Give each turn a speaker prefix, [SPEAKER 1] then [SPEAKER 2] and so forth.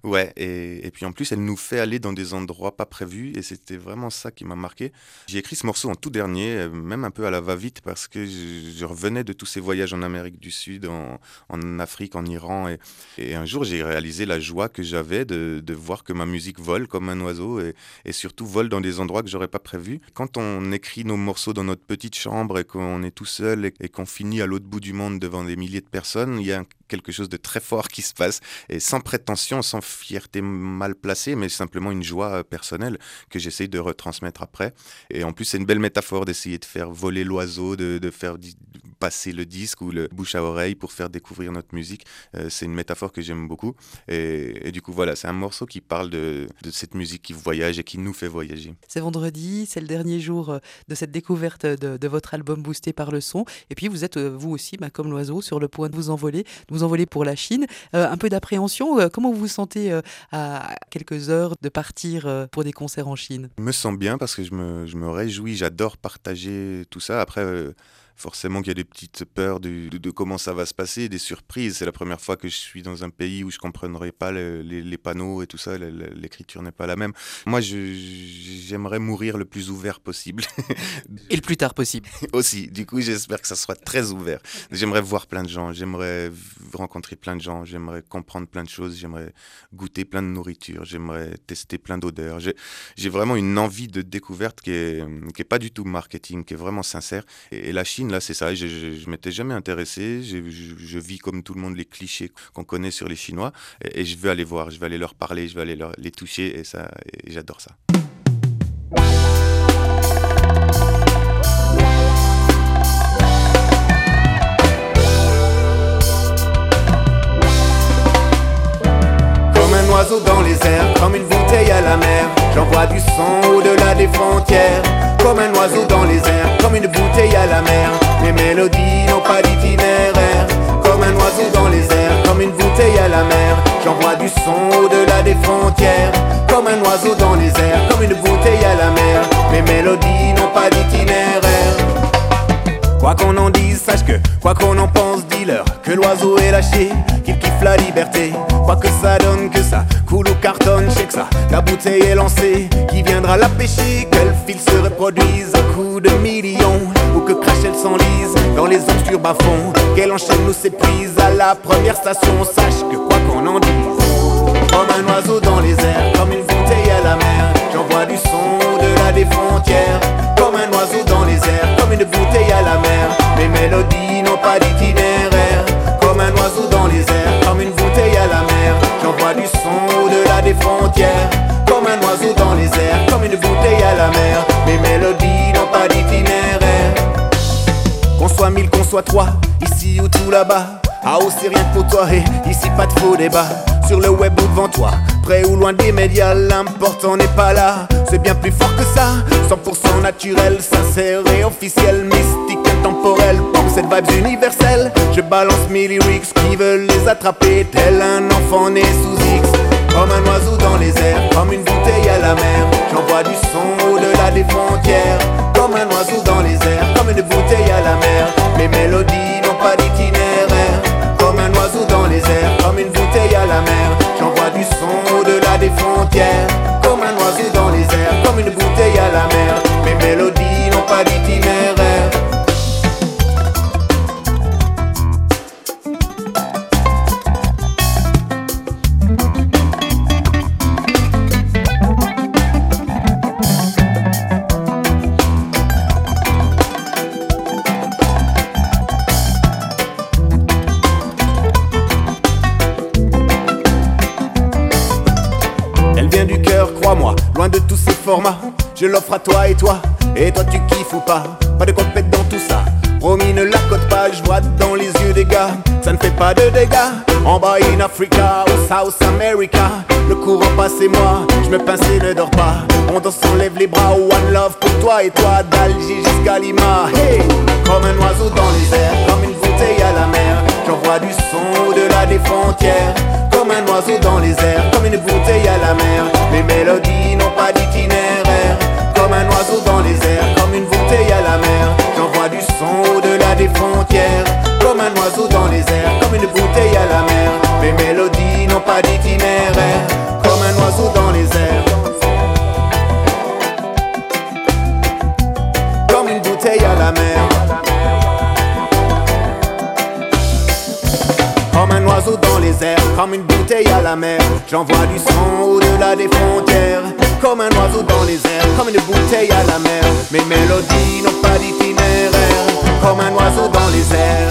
[SPEAKER 1] Ouais, et puis en plus, elle nous fait aller dans des endroits pas prévus, et c'était vraiment ça qui m'a marqué. J'ai écrit ce morceau en tout dernier, même un peu à la va-vite, parce que je revenais de tous ces voyages en Amérique du Sud, en Afrique, en Iran, et un jour, j'ai réalisé la joie que j'avais de voir que ma musique vole comme un oiseau, et surtout vole dans des endroits que j'aurais pas prévus. Quand on écrit nos morceaux dans notre petite chambre, et qu'on est tout seul, et qu'on finit à l'autre bout du monde devant des milliers de personnes, il y a quelque chose de très fort qui se passe, et sans prétention, sans fierté mal placée, mais simplement une joie personnelle que j'essaye de retransmettre après. Et en plus, c'est une belle métaphore d'essayer de faire voler l'oiseau, de faire passer le disque ou le bouche à oreille pour faire découvrir notre musique. C'est une métaphore que j'aime beaucoup. Et du coup, voilà, c'est un morceau qui parle de cette musique qui voyage et qui nous fait voyager.
[SPEAKER 2] C'est vendredi, c'est le dernier jour de cette découverte de votre album Boosté par le son. Et puis vous êtes, vous aussi, comme l'oiseau, sur le point de vous envoler pour la Chine. Un peu d'appréhension, comment vous vous sentez à quelques heures de partir pour des concerts en Chine?
[SPEAKER 1] Je me sens bien parce que je me réjouis, j'adore partager tout ça. Après, forcément qu'il y a des petites peurs de comment ça va se passer, des surprises. C'est la première fois que je suis dans un pays où je ne comprendrai pas les panneaux et tout ça, l'écriture n'est pas la même. Moi, j'aimerais mourir le plus ouvert possible.
[SPEAKER 2] Et le plus tard possible.
[SPEAKER 1] Aussi, du coup, j'espère que ça sera très ouvert. J'aimerais voir plein de gens, j'aimerais rencontrer plein de gens, j'aimerais comprendre plein de choses, j'aimerais goûter plein de nourriture, j'aimerais tester plein d'odeurs. J'ai vraiment une envie de découverte qui est pas du tout marketing, qui est vraiment sincère. Et la Chine, là, c'est ça. Je m'étais jamais intéressé. Je vis comme tout le monde les clichés qu'on connaît sur les Chinois. Et je veux aller voir, je veux aller leur parler, je veux aller les toucher. Et j'adore ça.
[SPEAKER 3] Comme un oiseau dans les airs, comme une bouteille à la mer, j'envoie du son au-delà des frontières. Comme un oiseau dans les airs, comme une bouteille à la mer, les mélodies n'ont pas d'itinéraire. Comme un oiseau dans les airs, comme une bouteille à la mer, j'envoie du son au-delà des frontières. Comme un oiseau dans les airs, comme une bouteille à la mer, les mélodies n'ont pas d'itinéraire. Quoi qu'on en dise, sache que, quoi qu'on en pense, dis-leur que l'oiseau est lâché, qu'il kiffe la liberté. Quoi que ça donne, que ça coule ou cartonne, je sais que ça, la bouteille est lancée. Qui viendra la pêcher, que le fil se reproduise à coups de millions, ou que crache elle s'enlise dans les obscurs bas-fonds, qu'elle enchaîne ou s'épuise à la première station. Sache que quoi qu'on en dise, comme un oiseau dans les airs, comme une bouteille à la mer, j'envoie du son au-delà des frontières. Comme un oiseau dans les airs, comme une bouteille à la mer, mes mélodies n'ont pas d'itinéraire. Comme un oiseau dans les airs, comme une bouteille à la mer, j'envoie du son au-delà des frontières. Comme un oiseau dans les airs, comme une bouteille à la mer, mes mélodies n'ont pas d'itinéraire. Qu'on soit 1000, qu'on soit 3, ici ou tout là-bas, ah oh c'est rien que pour toi, et ici pas de faux débat. Sur le web ou devant toi, près ou loin des médias, l'important n'est pas là. C'est bien plus fort que ça, 100% naturel, sincère et officiel, mystique, intemporel. Pour cette vibe universelle, je balance mes lyrics qui veulent les attraper, tel un enfant né sous X. Comme un oiseau dans les airs, comme une bouteille à la mer, j'envoie du son au-delà des frontières. Comme un oiseau dans les airs, comme une bouteille à la mer, mes mélodies n'ont pas d'itinéraire. Comme un oiseau dans les airs, comme une bouteille à la mer, j'envoie du son au-delà des frontières. Comme un oiseau dans les airs, comme une bouteille à la mer, mes mélodies n'ont pas d'itinéraire. Crois-moi, loin de tous ces formats, je l'offre à toi et toi tu kiffes ou pas. Pas de compète dans tout ça, promis ne la cote pas, je vois dans les yeux des gars, ça ne fait pas de dégâts. En bas in Africa ou South America, le courant passe et moi, je me pince et ne dors pas. On danse, on lève les bras, one love pour toi et toi, d'Alger jusqu'à Lima. Hey, comme un oiseau dans les airs, comme une bouteille à la mer, j'envoie du son au-delà des frontières. Comme un oiseau dans les airs, comme une bouteille à la mer, les mélodies n'ont pas d'itinéraire. Comme un oiseau dans les airs, comme une bouteille à la mer, j'envoie du son au-delà des frontières. Comme un oiseau dans les airs, comme une bouteille à la mer, mes mélodies n'ont pas d'itinéraire. comme un oiseau dans les airs, comme une bouteille à la mer. J'envoie du son au-delà des frontières, comme un oiseau dans les airs, comme une bouteille à la mer. Mes mélodies n'ont pas d'itinéraire, comme un oiseau dans les airs.